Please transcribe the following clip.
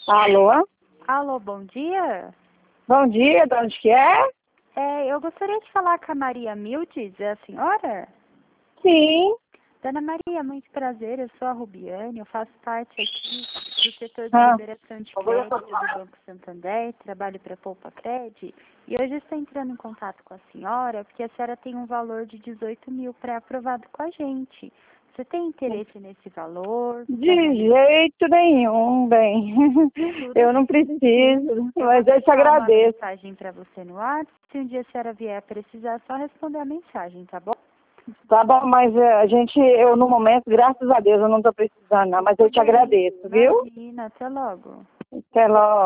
Alô? Alô, bom dia. Bom dia, de onde que é? Eu gostaria de falar com a Maria Mildes, é a senhora? Sim. Dona Maria, muito prazer, eu sou a Rubiane, eu faço parte aqui do setor de Ah, liberação de crédito do Banco Santander, trabalho para a Poupa Cred, e hoje estou entrando em contato com a senhora, porque a senhora tem um valor de 18 mil pré-aprovado com a gente. Você tem interesse nesse valor? de jeito nenhum, bem. Tudo Eu não bem. preciso, Eu vou mas eu te deixar uma agradeço. mensagem para você no WhatsApp. Se um dia a senhora vier precisar, é só responder a mensagem, tá bom? Tá bom, mas eu no momento, graças a Deus, eu não tô precisando, não, mas eu te Tudo bem. agradeço, viu? Imagina, até logo. Até logo.